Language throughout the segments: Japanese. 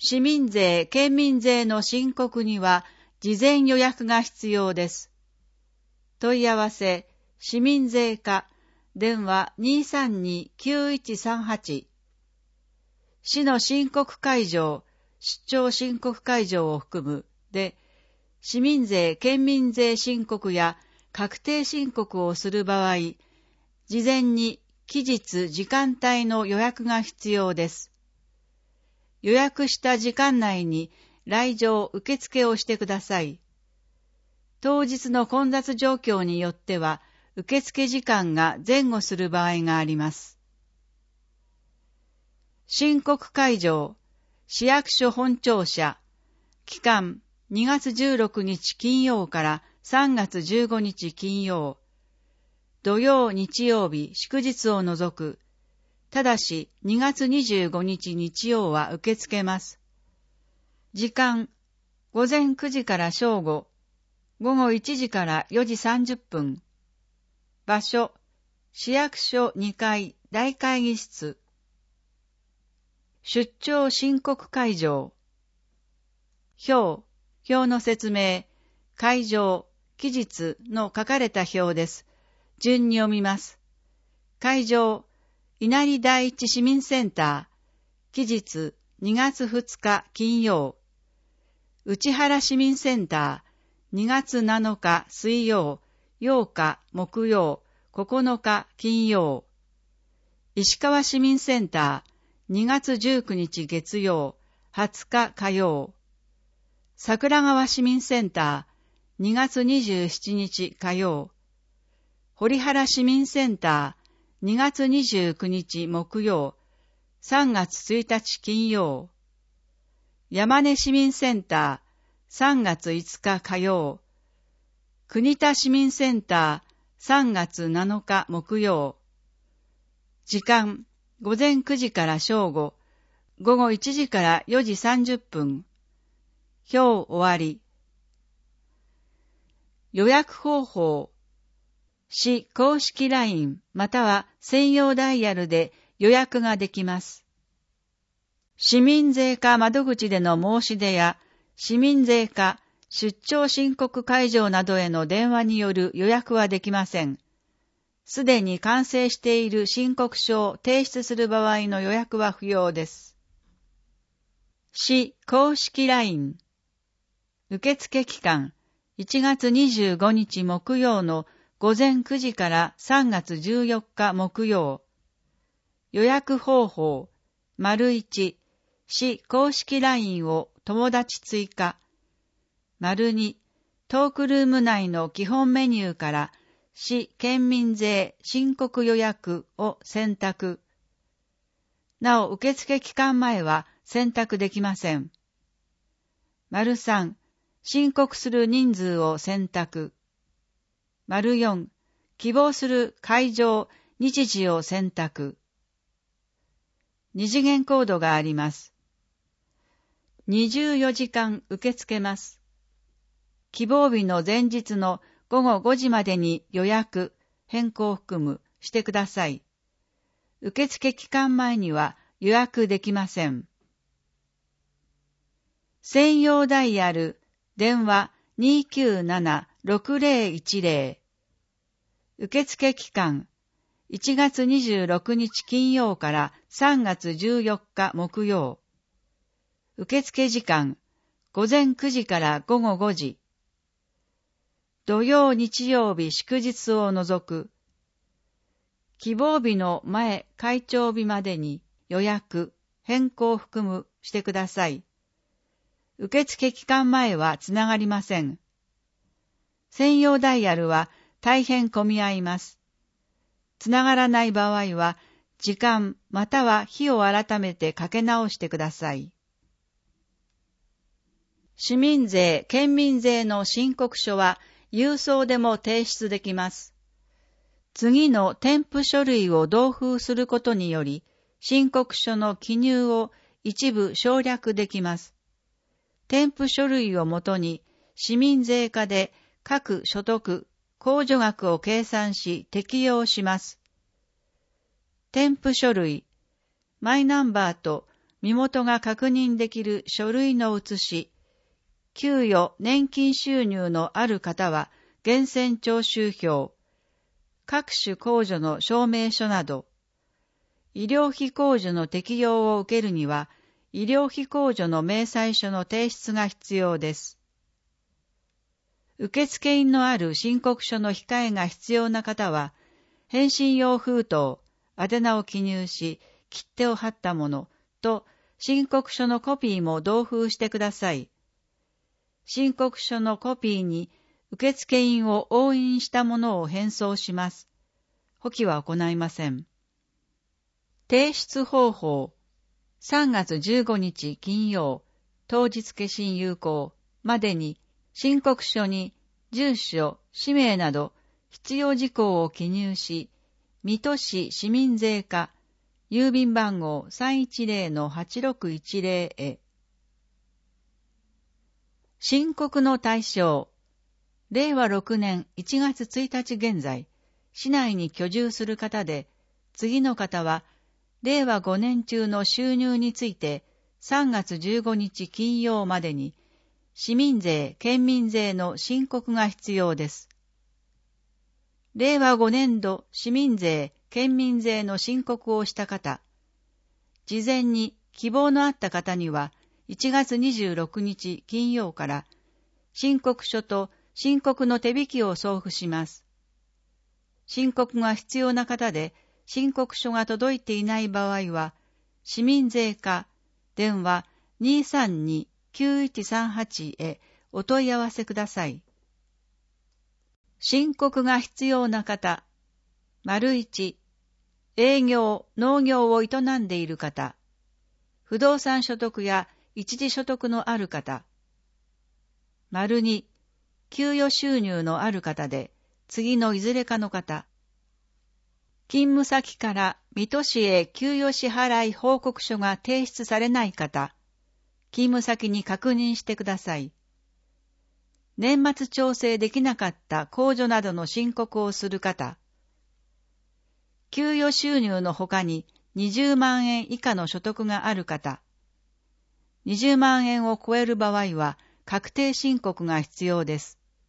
市民税、県民税の申告には事前予約が必要です。問い合わせ、市民税課、電話 232-9138。市の申告会場、出張申告会場を含むで、市民税、県民税申告や確定申告をする場合、事前に期日時間帯の予約が必要です。予約した時間内に来場受付をしてください。当日の混雑状況によっては受付時間が前後する場合があります。申告会場、市役所本庁舎、期間2月16日金曜から3月15日金曜、土曜日曜日祝日を除く、ただし2月25日日曜は受け付けます。時間、午前9時から正午、午後1時から4時30分。場所、市役所2階大会議室。出張申告会場。表の説明、会場、期日の書かれた表です。順に読みます。会場、稲荷第一市民センター、期日2月2日金曜。内原市民センター、2月7日水曜、8日木曜、9日金曜。石川市民センター、2月19日月曜、20日火曜。桜川市民センター、2月27日火曜。堀原市民センター、2月29日木曜、3月1日金曜。山根市民センター、3月5日火曜。国田市民センター、3月7日木曜。時間、午前9時から正午、午後1時から4時30分。表終わり。予約方法。市公式 LINE または専用ダイヤルで予約ができます。市民税課窓口での申し出や市民税課出張申告会場などへの電話による予約はできません。すでに完成している申告書を提出する場合の予約は不要です。市公式 LINE 受付期間1月25日木曜の午前9時から3月14日木曜。予約方法、1、市公式 LINE を友達追加。2、トークルーム内の基本メニューから市県民税申告予約を選択。なお、受付期間前は選択できません。3、申告する人数を選択。4、希望する会場、日時を選択。2次元コードがあります。24時間受け付けます。希望日の前日の午後5時までに予約、変更を含むしてください。受付期間前には予約できません。専用ダイヤル、電話 297-6010。受付期間、1月26日金曜から3月14日木曜。受付時間、午前9時から午後5時。土曜日曜日祝日を除く。希望日の前開帳日までに予約、変更を含むしてください。受付期間前はつながりません。専用ダイヤルは大変混み合います。つながらない場合は、時間または日を改めてかけ直してください。市民税、県民税の申告書は郵送でも提出できます。次の添付書類を同封することにより、申告書の記入を一部省略できます。添付書類をもとに、市民税課で各所得、控除額を計算し適用します。添付書類、マイナンバーと身元が確認できる書類の写し、給与年金収入のある方は源泉徴収票、各種控除の証明書など、医療費控除の適用を受けるには、医療費控除の明細書の提出が必要です。受付印のある申告書の控えが必要な方は、返信用封筒、宛名を記入し、切手を貼ったものと、申告書のコピーも同封してください。申告書のコピーに受付印を押印したものを返送します。補記は行いません。提出方法。3月15日金曜、当日消印有効までに申告書に住所、氏名など必要事項を記入し、水戸市市民税課、郵便番号 310-8610 へ。申告の対象。令和6年1月1日現在、市内に居住する方で、次の方は、令和5年中の収入について、3月15日金曜までに、市民税、県民税の申告が必要です。令和5年度市民税、県民税の申告をした方、事前に希望のあった方には、1月26日金曜から申告書と申告の手引きを送付します。申告が必要な方で申告書が届いていない場合は、市民税課電話 232-9138 へお問い合わせください。申告が必要な方、1、営業、農業を営んでいる方、不動産所得や一時所得のある方。2、給与収入のある方で、次のいずれかの方。勤務先から水戸市へ給与支払い報告書が提出されない方。勤務先に確認してください。年末調整できなかった控除などの申告をする方。給与収入の他に20万円以下の所得がある方。20万円を超える場合は確定申告が必要です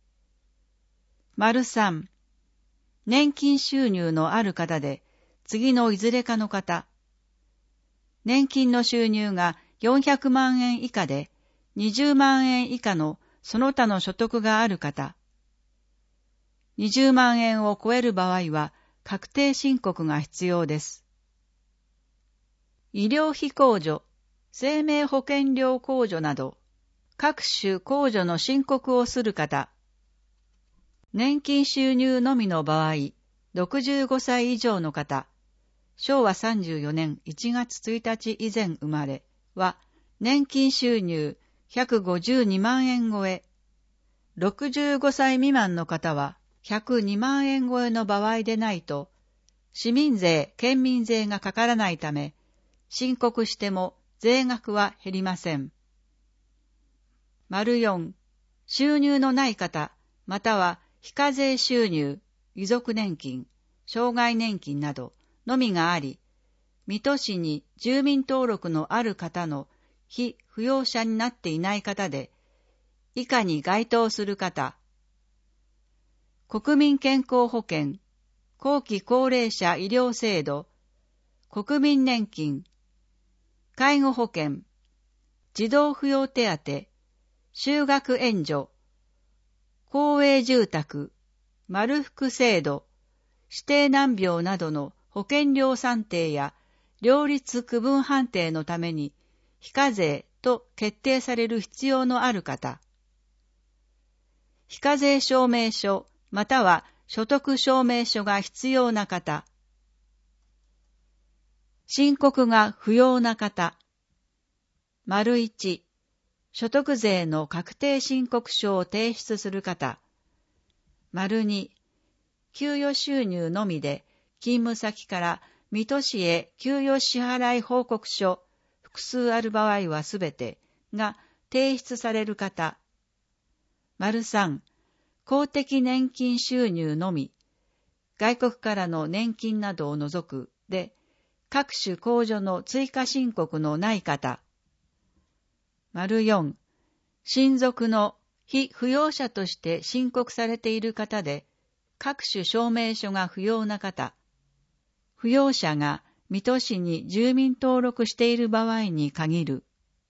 。3、年金収入のある方で、次のいずれかの方。年金の収入が400万円以下で、20万円以下のその他の所得がある方。20万円を超える場合は確定申告が必要です。医療費控除、生命保険料控除など、各種控除の申告をする方。年金収入のみの場合、65歳以上の方、昭和34年1月1日以前生まれは、年金収入152万円超え、65歳未満の方は102万円超えの場合でないと、市民税、県民税がかからないため、申告しても税額は減りません。4、収入のない方、または非課税収入、遺族年金、障害年金などのみがあり、水戸市に住民登録のある方の非扶養者になっていない方で、以下に該当する方、国民健康保険、後期高齢者医療制度、国民年金、介護保険、児童扶養手当、就学援助、公営住宅、丸福制度、指定難病などの保険料算定や両立区分判定のために非課税と決定される必要のある方、非課税証明書または所得証明書が必要な方、申告が不要な方、1、所得税の確定申告書を提出する方、2、給与収入のみで勤務先から水戸市へ給与支払い報告書複数ある場合はすべてが提出される方、3、公的年金収入のみ、外国からの年金などを除くで、 各種控除の追加申告のない方。4、親族の非扶養者として申告されている方で、各種証明書が不要な方。扶養者が水戸市に住民登録している場合に限る。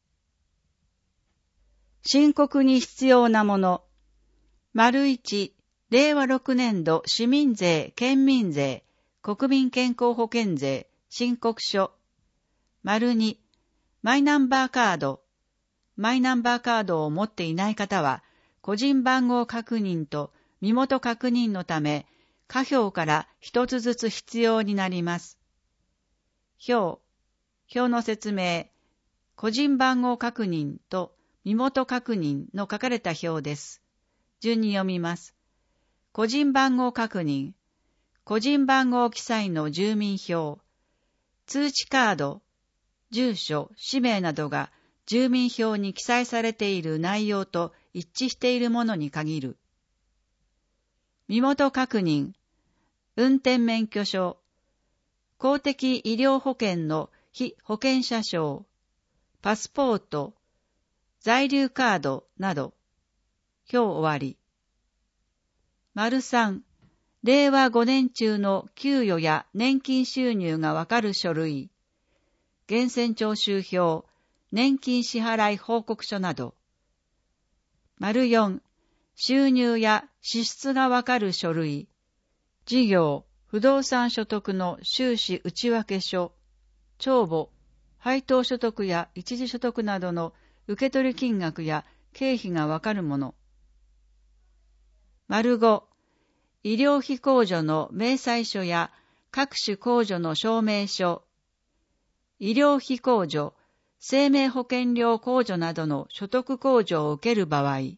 申告に必要なもの。1、令和6年度市民税、県民税、国民健康保険税、申告書。2、マイナンバーカード。マイナンバーカードを持っていない方は、個人番号確認と身元確認のため、家表から一つずつ必要になります。表の説明。個人番号確認と身元確認の書かれた表です。順に読みます。個人番号確認。個人番号記載の住民票。通知カード、住所、氏名などが住民票に記載されている内容と一致しているものに限る。身元確認。運転免許証。公的医療保険の被保険者証。パスポート。在留カードなど。表終わり。3、令和5年中の給与や年金収入がわかる書類。源泉徴収票、年金支払い報告書など。4、収入や支出がわかる書類。事業、不動産所得の収支内訳書、帳簿、配当所得や一時所得などの受取金額や経費がわかるもの。5、医療費控除の明細書や各種控除の証明書、医療費控除、生命保険料控除などの所得控除を受ける場合、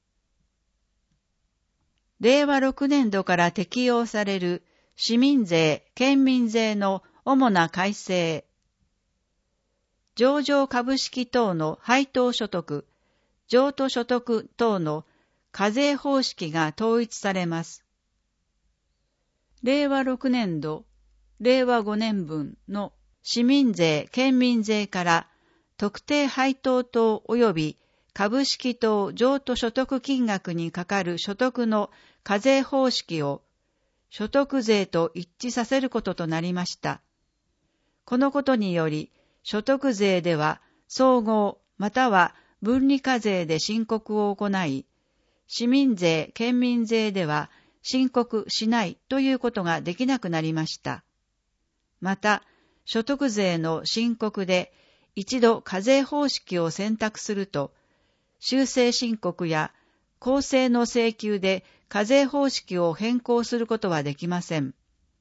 令和6年度から適用される市民税、県民税の主な改正、上場株式等の配当所得、譲渡所得等の課税方式が統一されます。令和6年度、令和5年分の市民税、県民税から特定配当等及び株式等譲渡所得金額にかかる所得の課税方式を所得税と一致させることとなりました。このことにより、所得税では総合または分離課税で申告を行い、市民税、県民税では申告しないということができなくなりました。また、所得税の申告で一度課税方式を選択すると、修正申告や公正の請求で課税方式を変更することはできません。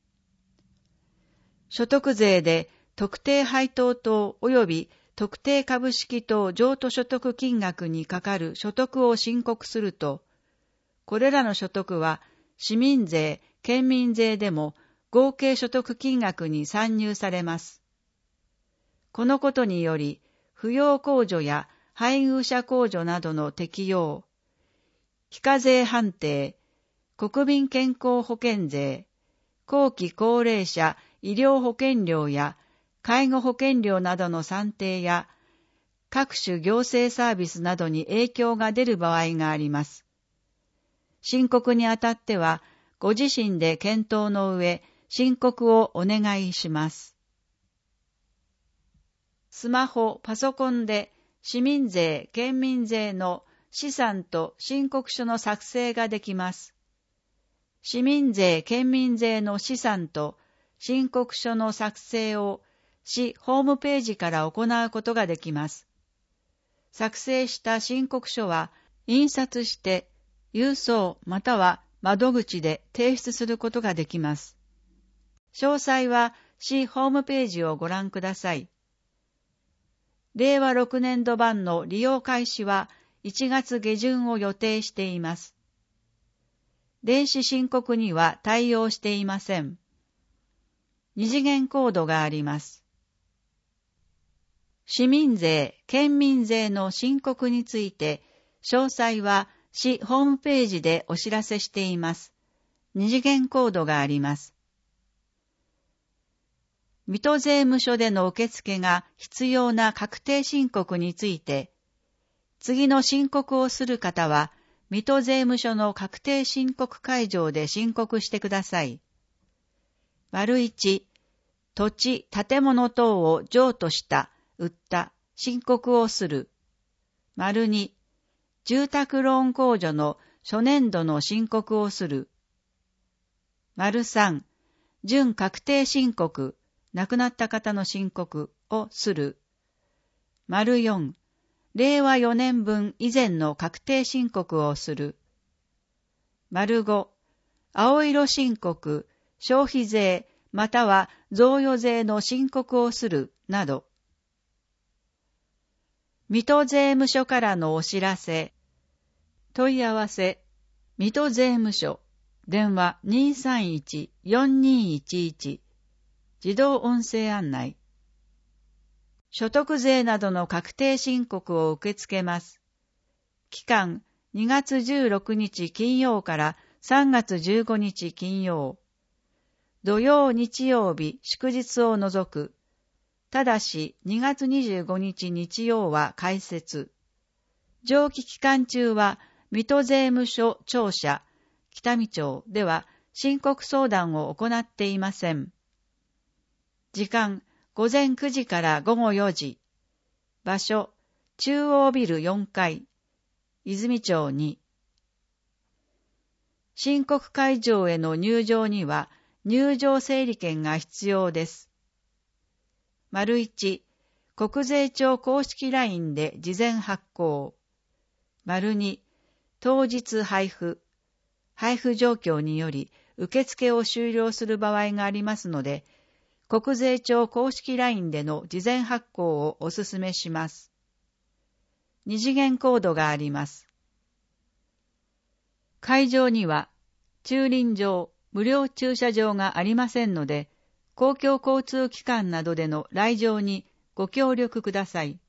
所得税で特定配当等及び特定株式等譲渡所得金額にかかる所得を申告すると、これらの所得は市民税、県民税でも合計所得金額に算入されます。このことにより、扶養控除や配偶者控除などの適用、非課税判定、国民健康保険税、後期高齢者医療保険料や介護保険料などの算定や、各種行政サービスなどに影響が出る場合があります。申告にあたっては、ご自身で検討の上、申告をお願いします。スマホ、パソコンで市民税、県民税の試算と申告書の作成ができます。市民税、県民税の試算と申告書の作成を市ホームページから行うことができます。作成した申告書は印刷して郵送または窓口で提出することができます。詳細は市ホームページをご覧ください。令和6年度版の利用開始は1月下旬を予定しています。電子申告には対応していません。二次元コードがあります。市民税、県民税の申告について、詳細は市ホームページでお知らせしています。二次元コードがあります。 水戸税務署での受付が必要な確定申告について、次の申告をする方は、水戸税務署の確定申告会場で申告してください。1、土地、建物等を譲渡した、売った、申告をする。2、住宅ローン控除の初年度の申告をする。3、準確定申告、亡くなった方の申告をする。4、令和4年分以前の確定申告をする。5、青色申告、消費税または贈与税の申告をするなど。水戸税務署からのお知らせ。問い合わせ、水戸税務署、電話 231-4211、自動音声案内。所得税などの確定申告を受け付けます。期間、2月16日金曜から3月15日金曜。土曜日曜日祝日を除く。ただし2月25日日曜は開設。上記期間中は水戸税務署庁舎、北見町では申告相談を行っていません。時間、午前9時から午後4時。場所、中央ビル4階、泉町に。申告会場への入場には入場整理券が必要です。1、国税庁公式 LINE で事前発行。2、当日配布。配布状況により受付を終了する場合がありますので、国税庁公式 LINE での事前発行をお勧めします。二次元コードがあります。会場には駐輪場、無料駐車場がありませんので、公共交通機関などでの来場にご協力ください。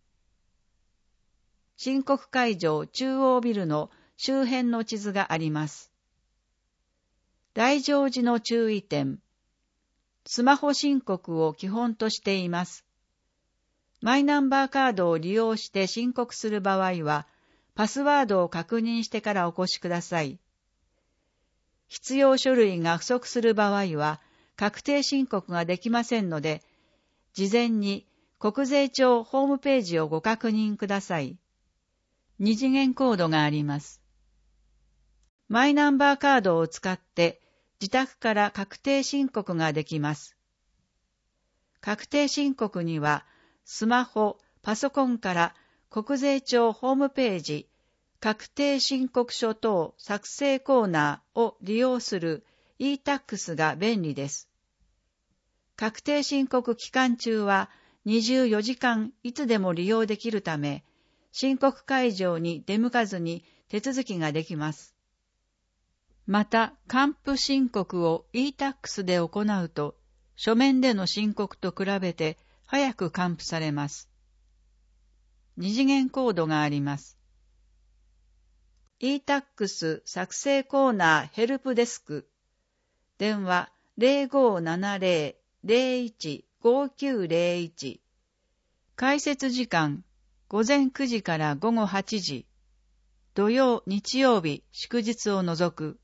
申告会場中央ビルの周辺の地図があります。来場時の注意点。スマホ申告を基本としています。マイナンバーカードを利用して申告する場合は、パスワードを確認してからお越しください。必要書類が不足する場合は、確定申告ができませんので、事前に国税庁ホームページをご確認ください。二次元コードがあります。マイナンバーカードを使って自宅から確定申告ができます。確定申告にはスマホ、パソコンから国税庁ホームページ確定申告書等作成コーナーを利用する e-tax が便利です。確定申告期間中は24時間いつでも利用できるため、申告会場に出向かずに手続きができます。また、還付申告を e-tax で行うと、書面での申告と比べて早く還付されます。二次元コードがあります。e-tax 作成コーナーヘルプデスク。電話 0570-015901。開設時間午前9時から午後8時。土曜、日曜日、祝日を除く。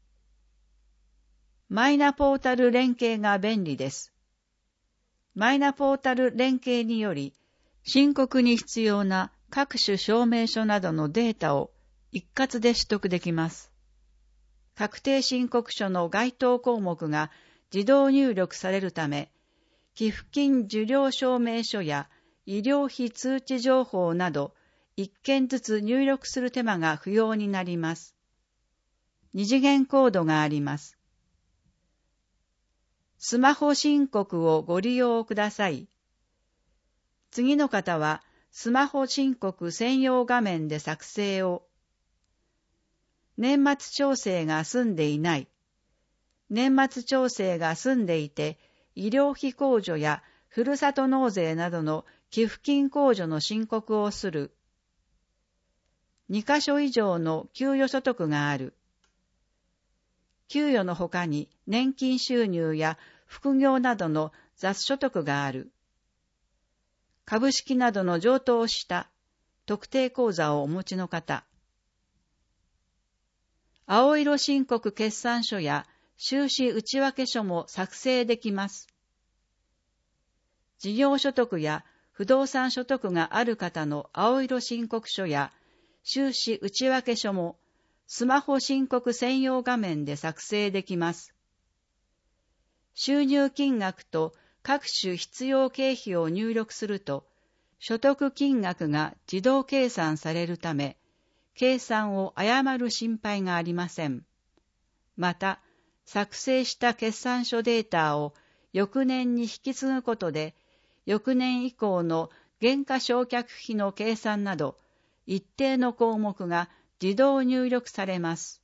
マイナポータル連携が便利です。マイナポータル連携により、申告に必要な各種証明書などのデータを一括で取得できます。確定申告書の該当項目が自動入力されるため、寄付金受領証明書や医療費通知情報など一件ずつ入力する手間が不要になります。二次元コードがあります。スマホ申告をご利用ください。次の方はスマホ申告専用画面で作成を。年末調整が済んでいない。年末調整が済んでいて、医療費控除やふるさと納税などの寄付金控除の申告をする。2カ所以上の給与所得がある。給与の他に年金収入や副業などの雑所得がある。株式などの譲渡をした特定口座をお持ちの方。青色申告決算書や収支内訳書も作成できます。事業所得や不動産所得がある方の青色申告書や収支内訳書もスマホ申告専用画面で作成できます。収入金額と各種必要経費を入力すると、所得金額が自動計算されるため、計算を誤る心配がありません。また、作成した決算書データを翌年に引き継ぐことで、翌年以降の原価償却費の計算など、一定の項目が自動入力されます。